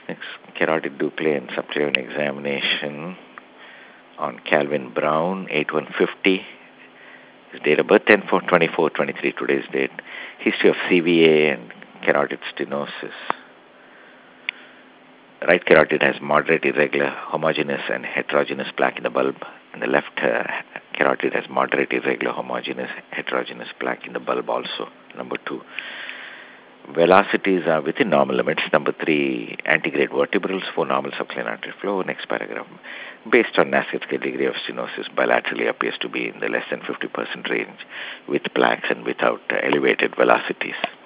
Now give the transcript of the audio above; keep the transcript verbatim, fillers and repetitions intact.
Next, carotid Duclay and subclavian examination on Calvin Brown, eight one fifty. His date of birth, ten four twenty-four twenty-three, today's date. History of C V A and carotid stenosis. Right carotid has moderate, irregular, homogeneous and heterogeneous plaque in the bulb, and the left uh, carotid has moderate, irregular, homogeneous, heterogeneous plaque in the bulb also. Number two, velocities are within normal limits. Number three, antegrade vertebrals, four normal subclavian artery flow. Next paragraph. Based on NASCAR scale, degree of stenosis bilaterally appears to be in the less than fifty percent range with plaques and without uh, elevated velocities.